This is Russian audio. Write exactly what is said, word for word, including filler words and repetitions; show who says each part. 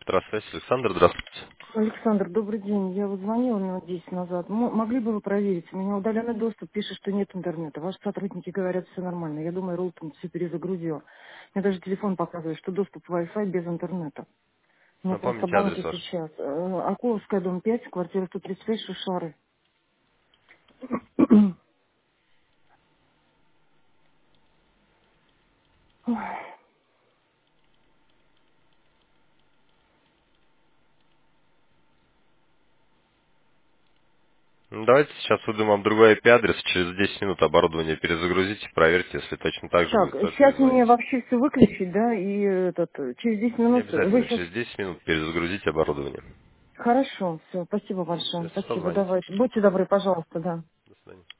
Speaker 1: Здравствуйте, Александр, здравствуйте.
Speaker 2: Александр, добрый день. Я вот звонила минут десять назад. М- могли бы вы проверить? У меня удаленный доступ, пишет, что нет интернета. Ваши сотрудники говорят, все нормально. Я думаю, Ролтон все перезагрузил. Мне даже телефон показывает, что доступ в Wi-Fi без интернета. У меня просто
Speaker 1: Напомните адрес
Speaker 2: банки
Speaker 1: ваш.
Speaker 2: сейчас. Э, Акуловская, дом пять, квартира сто тридцать пять, Шушары.
Speaker 1: Ну, давайте сейчас выдам вам другой I P-адрес. Через десять минут оборудование перезагрузите, проверьте, если точно так же
Speaker 2: Так,
Speaker 1: будет, сразу
Speaker 2: сейчас мне
Speaker 1: перезвоните.
Speaker 2: вообще все выключить, да, и этот, через десять
Speaker 1: Не
Speaker 2: минут вы
Speaker 1: обязательно,
Speaker 2: сейчас...
Speaker 1: через десять минут перезагрузите оборудование.
Speaker 2: Хорошо, все, спасибо
Speaker 1: Все,
Speaker 2: большое. Спасибо,
Speaker 1: созвонитесь.
Speaker 2: давайте. Будьте добры, пожалуйста, да.
Speaker 1: До свидания.